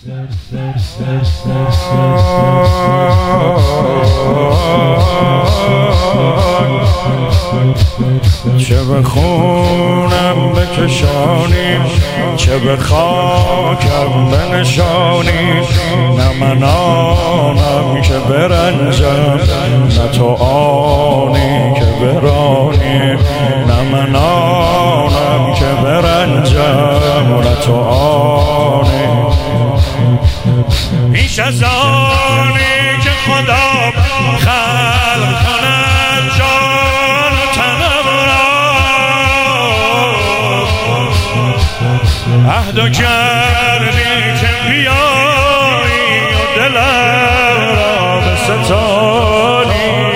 چه به خونم بکشانی، چه به خاکم بنشانی، نه من آنم که برنجم، نه تو آنی که برانی، نه من آنم که برنجم، نه تو آنی. پیش از آنی که خدا خلق کند جان و تنم را، عهد کردی که بیایی و دلم را بستانی.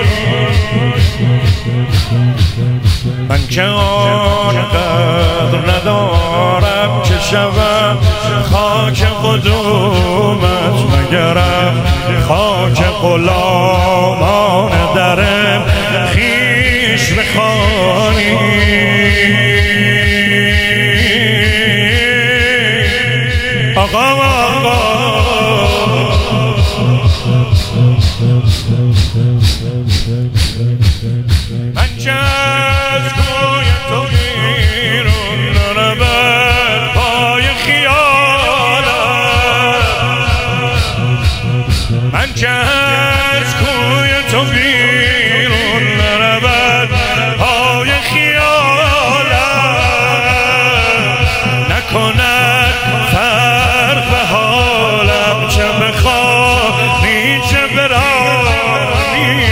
من که آن قدر ندارم که شوم خاک قدومت، مگرم خاک غلامان درم خیش بخوانی. آقا من که از کوی تو بیرون نرود پای خیالم، من که از کوی تو بیرون نرود پای خیالم، نکند فرق به حالم، چه بخوانی چه برانی.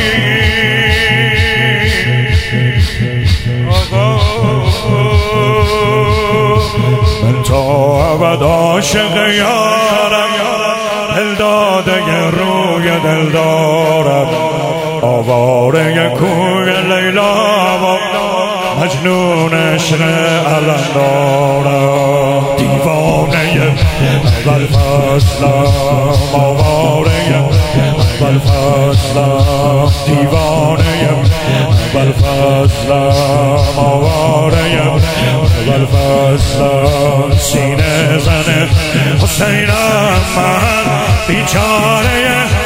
من تا ابد عاشق یارم، دل داده روی دل دارم، آواره کوی لیلا و مجنون عشق علم دارم. دیوانه اول فصلم، آواره اول فصلم، دیوانه اول فصلم، آواره اول فصلم. سینه زن حسینم من بیچاره